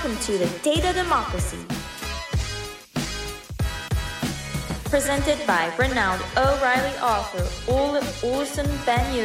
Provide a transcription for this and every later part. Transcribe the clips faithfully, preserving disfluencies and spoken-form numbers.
Welcome to the Data Democracy, presented by renowned O'Reilly author Ole Olsen Banyue,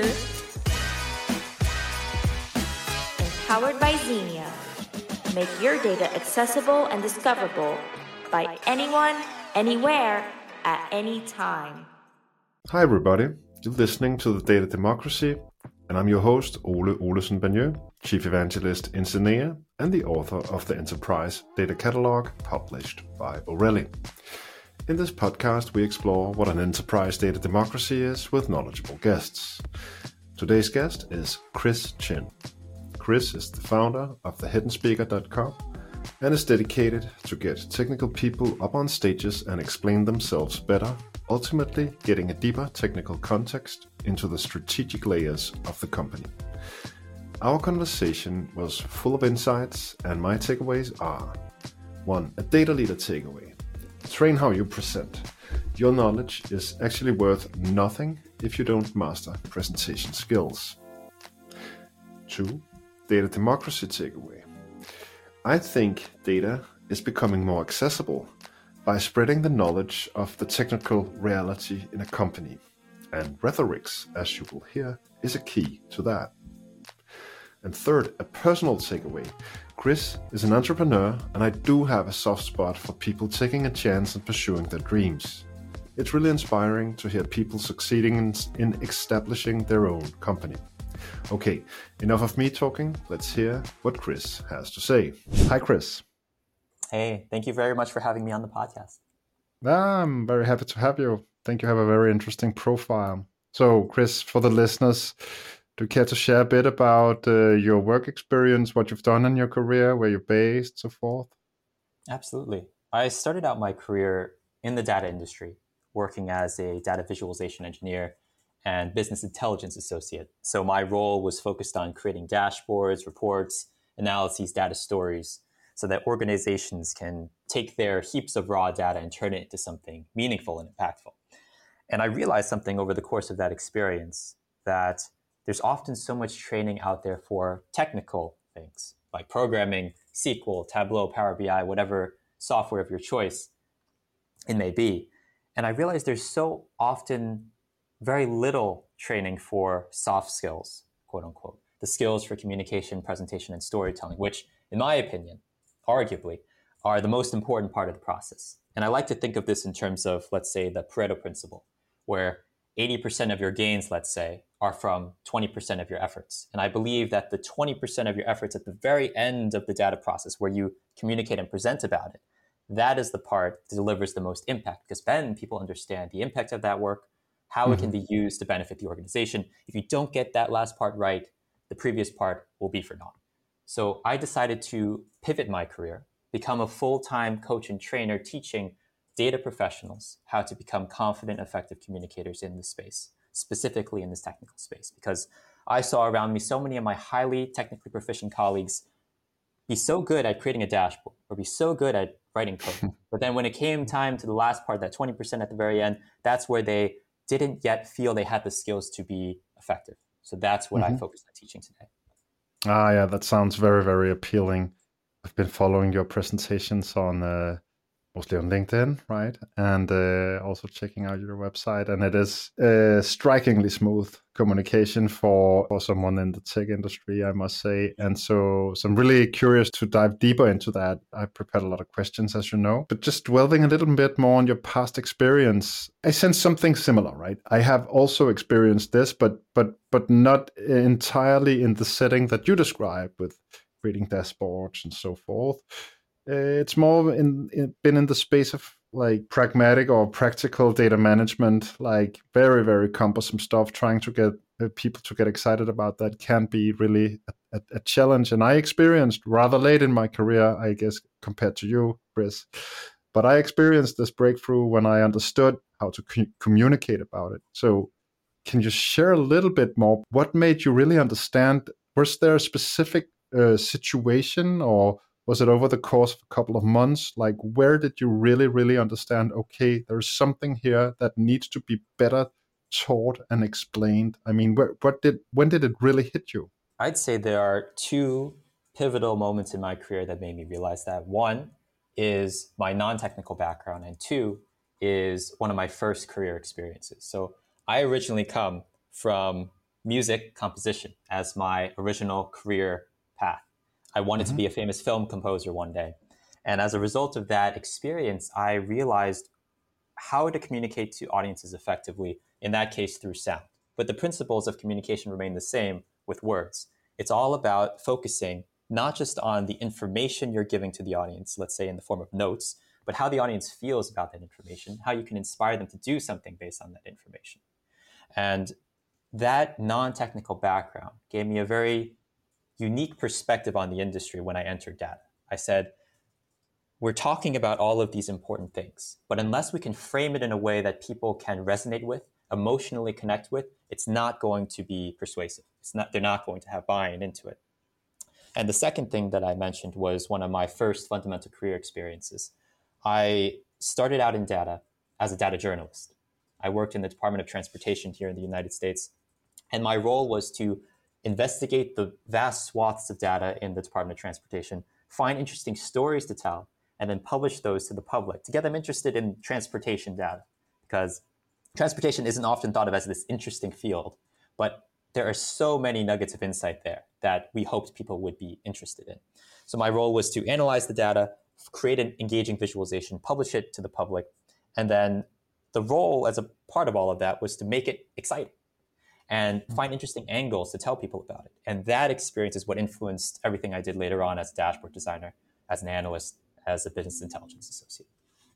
empowered by Xenia. Make your data accessible and discoverable by anyone, anywhere, at any time. Hi everybody, you're listening to the Data Democracy, and I'm your host Ole Olsen Banyue, Chief Evangelist in Xenia and the author of the Enterprise Data Catalog published by O'Reilly. In this podcast we explore what an enterprise data democracy is with knowledgeable guests. Today's guest is Chris Chin. Chris is the founder of the hidden speaker dot com and is dedicated to get technical people up on stages and explain themselves better, ultimately getting a deeper technical context into the strategic layers of the company. Our conversation was full of insights, and my takeaways are: one. A data leader takeaway. Train how you present. Your knowledge is actually worth nothing if you don't master presentation skills. Two. Data democracy takeaway. I think data is becoming more accessible by spreading the knowledge of the technical reality in a company, and rhetorics, as you will hear, is a key to that. And third, a personal takeaway. Chris is an entrepreneur, and I do have a soft spot for people taking a chance and pursuing their dreams. It's really inspiring to hear people succeeding in, in establishing their own company. Okay, enough of me talking. Let's hear what Chris has to say. Hi, Chris. Hey, thank you very much for having me on the podcast. I'm very happy to have you. I think you have a very interesting profile. So, Chris, for the listeners, do you care to share a bit about uh, your work experience, what you've done in your career, where you're based, so forth? Absolutely. I started out my career in the data industry, working as a data visualization engineer and business intelligence associate. So my role was focused on creating dashboards, reports, analyses, data stories, so that organizations can take their heaps of raw data and turn it into something meaningful and impactful. And I realized something over the course of that experience, that there's often so much training out there for technical things like programming, S Q L, Tableau, Power B I, whatever software of your choice it may be. And I realized there's so often very little training for soft skills, quote unquote, the skills for communication, presentation, and storytelling, which, in my opinion, arguably, are the most important part of the process. And I like to think of this in terms of, let's say, the Pareto principle, where eighty percent of your gains, let's say, are from twenty percent of your efforts. And I believe that the twenty percent of your efforts at the very end of the data process, where you communicate and present about it, that is the part that delivers the most impact, because then people understand the impact of that work, how mm-hmm. it can be used to benefit the organization. If you don't get that last part right, the previous part will be for naught. So I decided to pivot my career, become a full-time coach and trainer teaching data professionals how to become confident, effective communicators in this space, specifically in this technical space, because I saw around me so many of my highly technically proficient colleagues be so good at creating a dashboard or be so good at writing code. But then when it came time to the last part, that twenty percent at the very end, that's where they didn't yet feel they had the skills to be effective. So that's what mm-hmm. I focused on teaching today. Ah, yeah, that sounds very, very appealing. I've been following your presentations on uh, mostly on LinkedIn, right? And uh, also checking out your website. And it is uh, strikingly smooth communication for, for someone in the tech industry, I must say. And so, so I'm really curious to dive deeper into that. I prepared a lot of questions, as you know, but just delving a little bit more on your past experience. I sense something similar, right? I have also experienced this, but but but not entirely in the setting that you describe with creating dashboards and so forth. Uh, it's more in, in been in the space of like pragmatic or practical data management, like very, very cumbersome stuff. Trying to get uh, people to get excited about that can be really a, a, a challenge. And I experienced rather late in my career, I guess, compared to you, Chris. But I experienced this breakthrough when I understood how to co- communicate about it. So can you share a little bit more? What made you really understand? Was there a specific uh, situation, or was it over the course of a couple of months? Like, where did you really, really understand, okay, there's something here that needs to be better taught and explained? I mean, where, what did, when did it really hit you? I'd say there are two pivotal moments in my career that made me realize that. One is my non-technical background, and two is one of my first career experiences. So I originally come from music composition as my original career path. I wanted mm-hmm. to be a famous film composer one day. And as a result of that experience, I realized how to communicate to audiences effectively, in that case through sound. But the principles of communication remain the same with words. It's all about focusing not just on the information you're giving to the audience, let's say in the form of notes, but how the audience feels about that information, how you can inspire them to do something based on that information. And that non-technical background gave me a very unique perspective on the industry when I entered data. I said, we're talking about all of these important things, but unless we can frame it in a way that people can resonate with, emotionally connect with, it's not going to be persuasive. It's not, they're not going to have buy-in into it. And the second thing that I mentioned was one of my first fundamental career experiences. I started out in data as a data journalist. I worked in the Department of Transportation here in the United States, and my role was to investigate the vast swaths of data in the Department of Transportation, find interesting stories to tell, and then publish those to the public to get them interested in transportation data, because transportation isn't often thought of as this interesting field, but there are so many nuggets of insight there that we hoped people would be interested in. So my role was to analyze the data, create an engaging visualization, publish it to the public, and then the role as a part of all of that was to make it exciting and find interesting angles to tell people about it. And that experience is what influenced everything I did later on as a dashboard designer, as an analyst, as a business intelligence associate.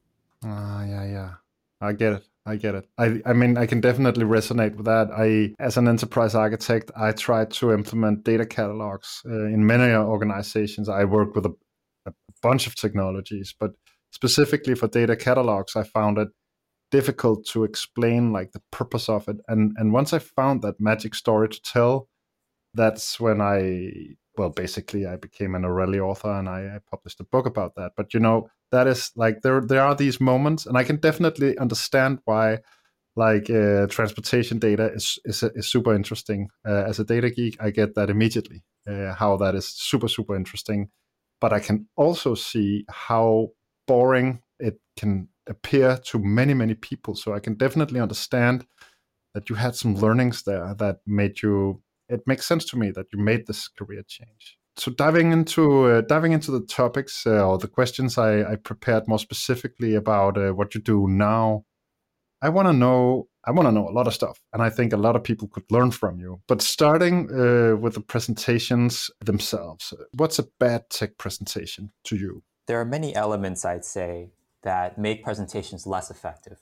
Ah, uh, yeah, yeah. I get it. I get it. I, I mean, I can definitely resonate with that. I, as an enterprise architect, I tried to implement data catalogs uh, in many organizations. I work with a, a bunch of technologies, but specifically for data catalogs, I found it difficult to explain like the purpose of it. And and once I found that magic story to tell, that's when I, well, basically I became an O'Reilly author, and I, I published a book about that. But you know, that is like, there there are these moments, and I can definitely understand why like uh, transportation data is is, is super interesting. Uh, as a data geek, I get that immediately, uh, how that is super, super interesting. But I can also see how boring it can appear to many, many people. So I can definitely understand that you had some learnings there that made you, it makes sense to me that you made this career change. So diving into uh, diving into the topics uh, or the questions I, I prepared more specifically about uh, what you do now, I want to know I want to know a lot of stuff, and I think a lot of people could learn from you. But starting uh, with the presentations themselves, what's a bad tech presentation to you? There are many elements, I'd say, that make presentations less effective.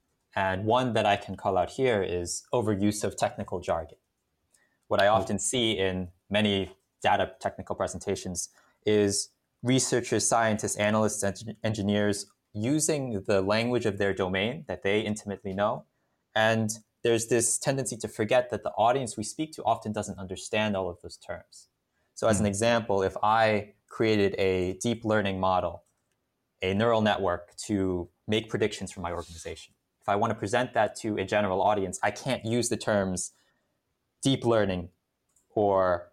And one that I can call out here is overuse of technical jargon. What I often see in many data technical presentations is researchers, scientists, analysts, and engineers using the language of their domain that they intimately know. And there's this tendency to forget that the audience we speak to often doesn't understand all of those terms. So as an example, if I created a deep learning model, a neural network to make predictions for my organization, if I want to present that to a general audience, I can't use the terms deep learning or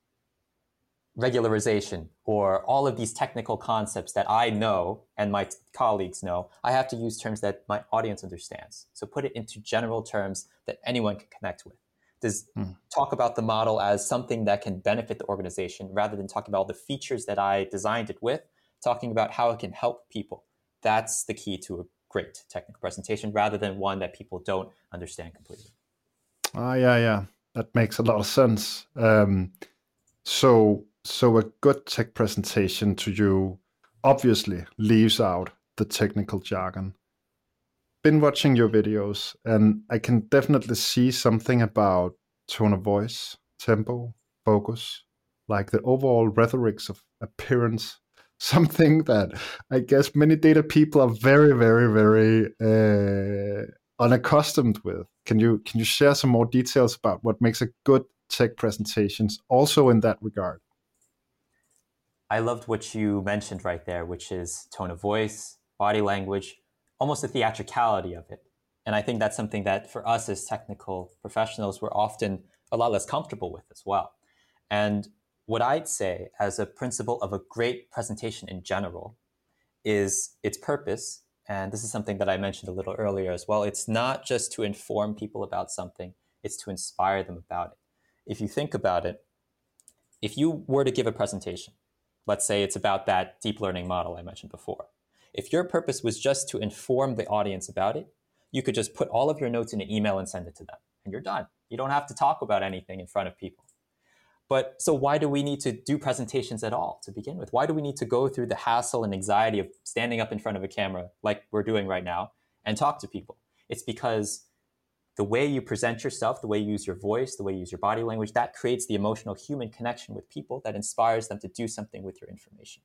regularization or all of these technical concepts that I know and my t- colleagues know. I have to use terms that my audience understands. So put it into general terms that anyone can connect with. Does mm. talk about the model as something that can benefit the organization rather than talking about the features that I designed it with, talking about how it can help people. That's the key to a great technical presentation rather than one that people don't understand completely. Ah, uh, yeah, yeah. That makes a lot of sense. Um, so, so a good tech presentation to you obviously leaves out the technical jargon. Been watching your videos, and I can definitely see something about tone of voice, tempo, focus, like the overall rhetorics of appearance. Something that I guess many data people are very, very, very uh, unaccustomed with. Can you can you share some more details about what makes a good tech presentations also in that regard? I loved what you mentioned right there, which is tone of voice, body language, almost the theatricality of it. And I think that's something that for us as technical professionals, we're often a lot less comfortable with as well. And what I'd say as a principle of a great presentation in general is its purpose. And this is something that I mentioned a little earlier as well. It's not just to inform people about something, it's to inspire them about it. If you think about it, if you were to give a presentation, let's say it's about that deep learning model I mentioned before. If your purpose was just to inform the audience about it, you could just put all of your notes in an email and send it to them, and you're done. You don't have to talk about anything in front of people. But so why do we need to do presentations at all to begin with? Why do we need to go through the hassle and anxiety of standing up in front of a camera like we're doing right now and talk to people? It's because the way you present yourself, the way you use your voice, the way you use your body language, that creates the emotional human connection with people that inspires them to do something with your information.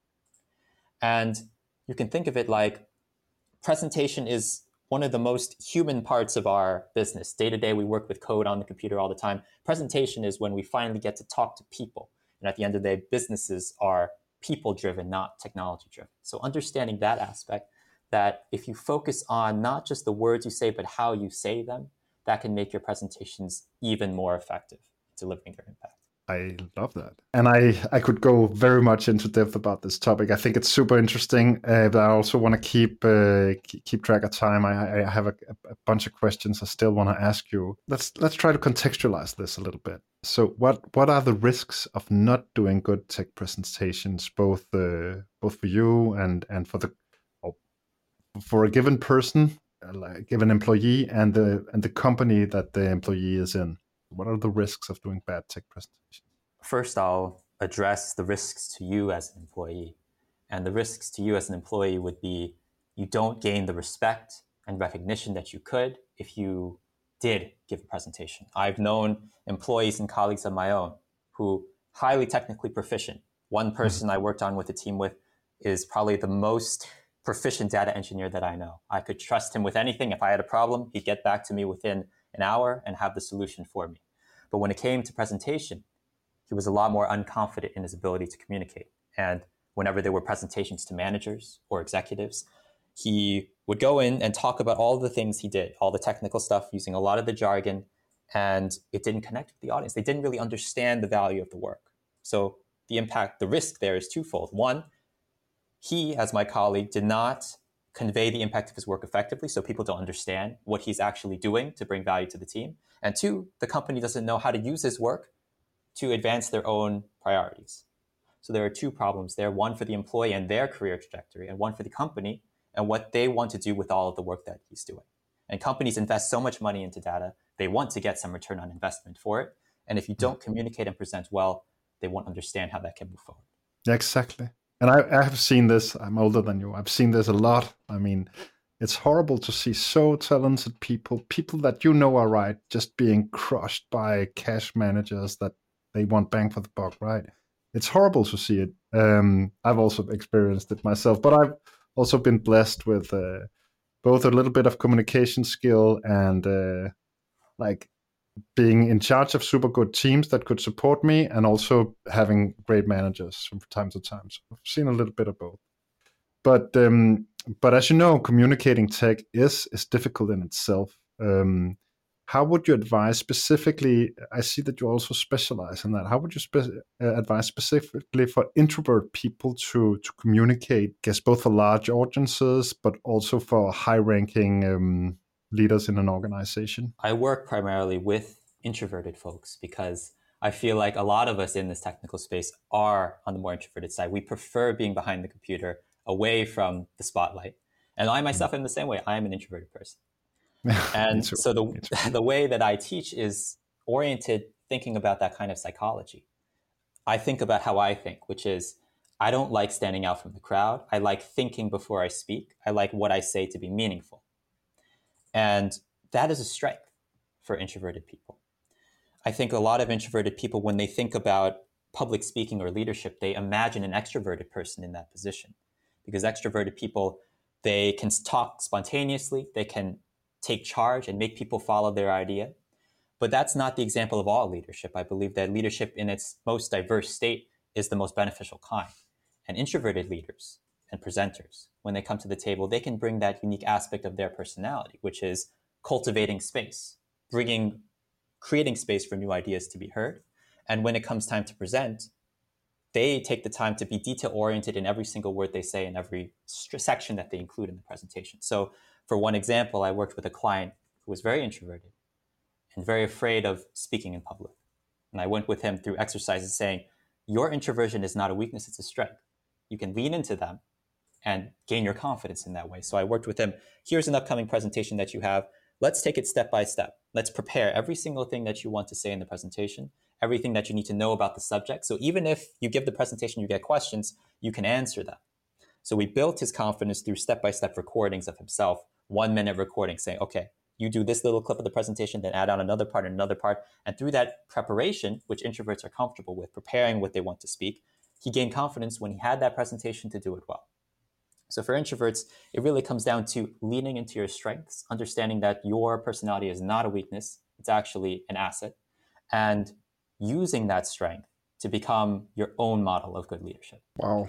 And you can think of it like presentation is one of the most human parts of our business. Day to day, we work with code on the computer all the time. Presentation is when we finally get to talk to people. And at the end of the day, businesses are people-driven, not technology-driven. So understanding that aspect, that if you focus on not just the words you say, but how you say them, that can make your presentations even more effective in delivering their impact. I love that. And I, I could go very much into depth about this topic. I think it's super interesting, uh, but I also want to keep uh, keep track of time. I, I have a, a bunch of questions I still want to ask you. Let's let's try to contextualize this a little bit. So what, what are the risks of not doing good tech presentations, both uh, both for you and, and for the oh, for a given person, a given employee, and the and the company that the employee is in? What are the risks of doing bad tech presentations? First, I'll address the risks to you as an employee. And the risks to you as an employee would be you don't gain the respect and recognition that you could if you did give a presentation. I've known employees and colleagues of my own who highly technically proficient. One person mm-hmm. I worked on with a team with is probably the most proficient data engineer that I know. I could trust him with anything. If I had a problem, he'd get back to me within an hour and have the solution for me. But when it came to presentation, he was a lot more unconfident in his ability to communicate. And whenever there were presentations to managers or executives, he would go in and talk about all the things he did, all the technical stuff, using a lot of the jargon, and it didn't connect with the audience. They didn't really understand the value of the work. So the impact, the risk there is twofold. One, he, as my colleague, did not convey the impact of his work effectively, so people don't understand what he's actually doing to bring value to the team. And two, the company doesn't know how to use his work to advance their own priorities. So there are two problems there, one for the employee and their career trajectory, and one for the company and what they want to do with all of the work that he's doing. And companies invest so much money into data, they want to get some return on investment for it. And if you don't communicate and present well, they won't understand how that can move forward. Yeah, exactly. And I, I have seen this, I'm older than you, I've seen this a lot. I mean, it's horrible to see so talented people, people that you know are right, just being crushed by cash managers that they want bang for the buck, right? It's horrible to see it. Um, I've also experienced it myself, but I've also been blessed with uh, both a little bit of communication skill and uh, like being in charge of super good teams that could support me, and also having great managers from time to time. So I've seen a little bit of both. But um, but as you know, communicating tech is is difficult in itself. Um, how would you advise specifically? I see that you also specialize in that. How would you spe- uh, advise specifically for introvert people to to communicate? I guess both for large audiences, but also for high-ranking um, leaders in an organization. I work primarily with introverted folks because I feel like a lot of us in this technical space are on the more introverted side. We prefer being behind the computer, away from the spotlight. And I myself am the same way. I am an introverted person. And so the, the way that I teach is oriented thinking about that kind of psychology. I think about how I think, which is I don't like standing out from the crowd. I like thinking before I speak. I like what I say to be meaningful. And that is a strength for introverted people. I think a lot of introverted people, when they think about public speaking or leadership, they imagine an extroverted person in that position. Because extroverted people, they can talk spontaneously, they can take charge and make people follow their idea. But that's not the example of all leadership. I believe that leadership in its most diverse state is the most beneficial kind. And introverted leaders and presenters, when they come to the table, they can bring that unique aspect of their personality, which is cultivating space, bringing, creating space for new ideas to be heard. And when it comes time to present, they take the time to be detail-oriented in every single word they say in every st- section that they include in the presentation. So for one example, I worked with a client who was very introverted and very afraid of speaking in public. And I went with him through exercises saying, your introversion is not a weakness, it's a strength. You can lean into them and gain your confidence in that way. So I worked with him. Here's an upcoming presentation that you have. Let's take it step by step. Let's prepare every single thing that you want to say in the presentation, everything that you need to know about the subject. So even if you give the presentation, you get questions, you can answer them. So we built his confidence through step-by-step recordings of himself, one minute recording saying, okay, you do this little clip of the presentation, then add on another part and another part. And through that preparation, which introverts are comfortable with, preparing what they want to speak, he gained confidence when he had that presentation to do it well. So for introverts, it really comes down to leaning into your strengths, understanding that your personality is not a weakness, it's actually an asset, and using that strength to become your own model of good leadership. Wow.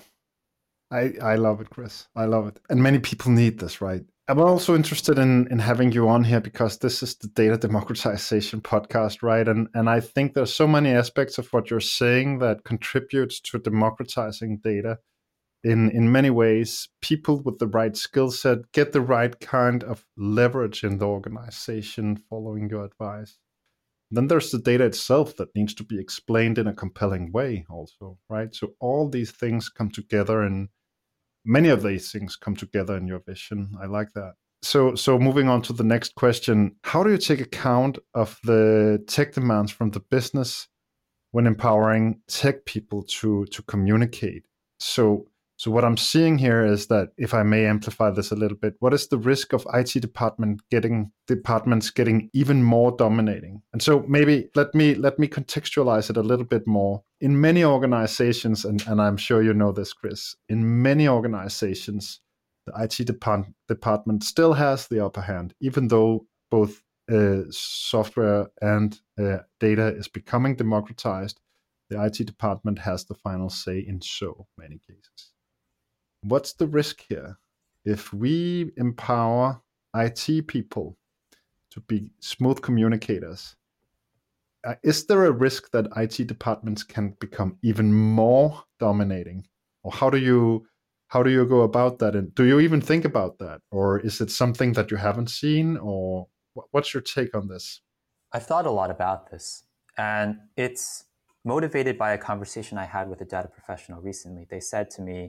I, I love it, Chris. I love it. And many people need this, right? I'm also interested in, in having you on here because this is the data democratization podcast, right? And and I think there's so many aspects of what you're saying that contributes to democratizing data in, in many ways. People with the right skill set get the right kind of leverage in the organization following your advice. Then there's the data itself that needs to be explained in a compelling way also, right? So all these things come together, and many of these things come together in your vision. I like that. So so moving on to the next question, how do you take account of the tech demands from the business when empowering tech people to, to communicate? So So what I'm seeing here is that, if I may amplify this a little bit, what is the risk of I T department getting departments getting even more dominating? And so maybe let me let me contextualize it a little bit more. In many organizations, and, and I'm sure you know this, Chris, in many organizations, the I T depart- department still has the upper hand, even though both uh, software and uh, data is becoming democratized. The I T department has the final say in so many cases. What's the risk here? If we empower I T people to be smooth communicators, uh, is there a risk that I T departments can become even more dominating? Or how do you how do you go about that? And do you even think about that? Or is it something that you haven't seen? Or what's your take on this? I've thought a lot about this, and it's motivated by a conversation I had with a data professional recently. They said to me,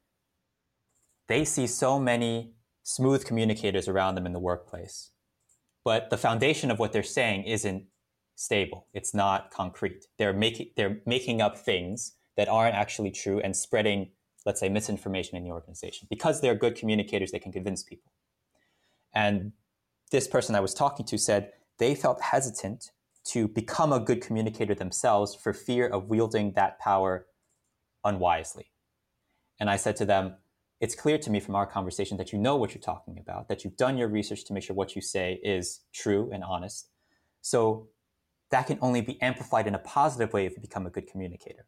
they see so many smooth communicators around them in the workplace, but the foundation of what they're saying isn't stable. It's not concrete. They're making they're making up things that aren't actually true and spreading, let's say, misinformation in the organization. Because they're good communicators, they can convince people. And this person I was talking to said they felt hesitant to become a good communicator themselves for fear of wielding that power unwisely. And I said to them, it's clear to me from our conversation that you know what you're talking about, that you've done your research to make sure what you say is true and honest. So that can only be amplified in a positive way if you become a good communicator.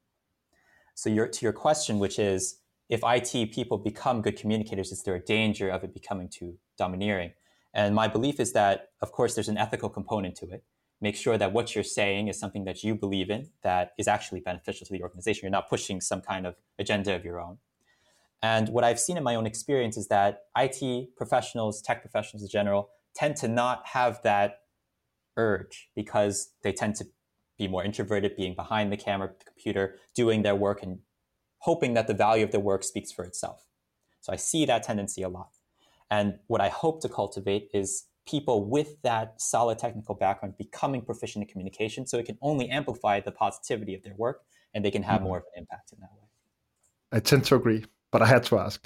So your, to your question, which is, if I T people become good communicators, is there a danger of it becoming too domineering? And my belief is that, of course, there's an ethical component to it. Make sure that what you're saying is something that you believe in, that is actually beneficial to the organization. You're not pushing some kind of agenda of your own. And what I've seen in my own experience is that I T professionals, tech professionals in general, tend to not have that urge because they tend to be more introverted, being behind the camera, the computer, doing their work and hoping that the value of their work speaks for itself. So I see that tendency a lot. And what I hope to cultivate is people with that solid technical background becoming proficient in communication, so it can only amplify the positivity of their work and they can have mm-hmm. more of an impact in that way. I tend to agree, but I had to ask.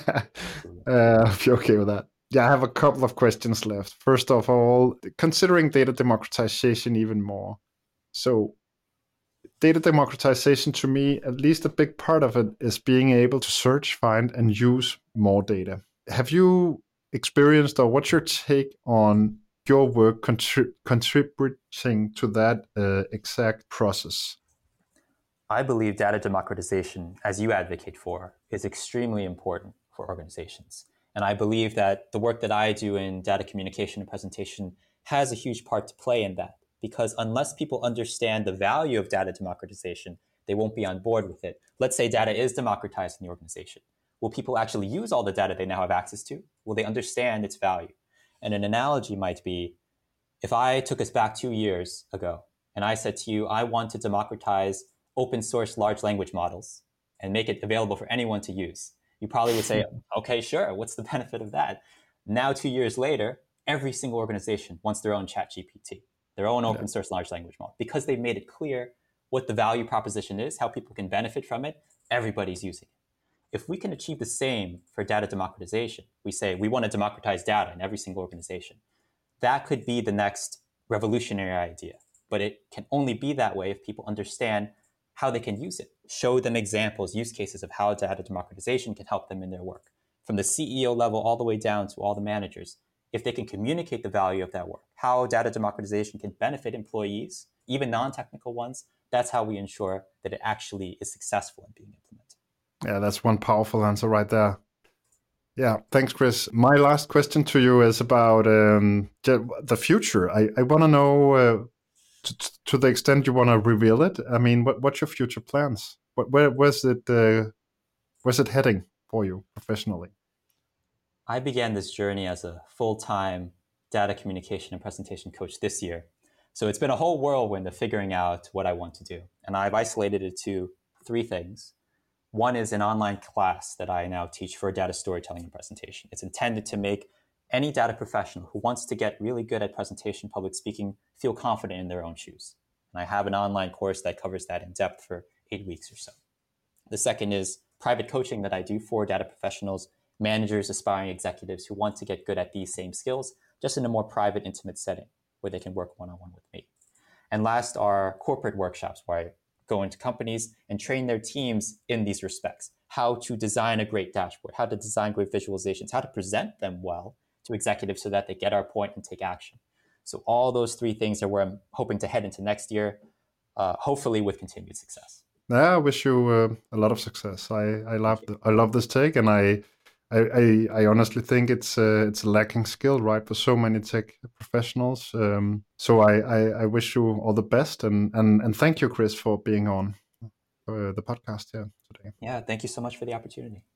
uh, if you're okay with that. Yeah, I have a couple of questions left. First of all, considering data democratization even more. So data democratization, to me, at least a big part of it is being able to search, find, and use more data. Have you experienced, or what's your take on your work contrib- contributing to that uh, exact process? I believe data democratization, as you advocate for, is extremely important for organizations. And I believe that the work that I do in data communication and presentation has a huge part to play in that. Because unless people understand the value of data democratization, They won't be on board with it. Let's say data is democratized in the organization. Will people actually use all the data they now have access to? Will they understand its value? And an analogy might be, if I took us back two years ago and I said to you, I want to democratize open source large language models and make it available for anyone to use, you probably would say, okay, sure, what's the benefit of that? Now, two years later, every single organization wants their own ChatGPT, their own open source large language model, because they've made it clear what the value proposition is, how people can benefit from it. Everybody's using it. If we can achieve the same for data democratization, we say we want to democratize data in every single organization. That could be the next revolutionary idea, but it can only be that way if people understand how they can use it. Show them examples, use cases of how data democratization can help them in their work. From the C E O level all the way down to all the managers, if they can communicate the value of that work, how data democratization can benefit employees, even non-technical ones, that's how we ensure that it actually is successful in being implemented. Yeah, that's one powerful answer right there. Yeah, thanks, Chris. My last question to you is about um, the future. I, I want to know, uh, to, to the extent you want to reveal it, I mean, what, what's your future plans? What, where, where's it, uh, where's it heading for you professionally? I began this journey as a full-time data communication and presentation coach this year. So it's been a whole whirlwind of figuring out what I want to do. And I've isolated it to three things. One is an online class that I now teach for data storytelling and presentation. It's intended to make any data professional who wants to get really good at presentation, public speaking, feel confident in their own shoes. And I have an online course that covers that in depth for eight weeks or so. The second is private coaching that I do for data professionals, managers, aspiring executives who want to get good at these same skills, just in a more private, intimate setting where they can work one-on-one with me. And last are corporate workshops where I go into companies and train their teams in these respects, how to design a great dashboard, how to design great visualizations, how to present them well to executives so that they get our point and take action. So all those three things are where I'm hoping to head into next year, uh, hopefully with continued success. Yeah, I wish you uh, a lot of success. I, I love the, I love this take, and I I, I, I honestly think it's uh, it's a lacking skill, right, for so many tech professionals. Um, so I, I, I wish you all the best, and, and, and thank you, Chris, for being on uh, the podcast here today. Yeah, thank you so much for the opportunity.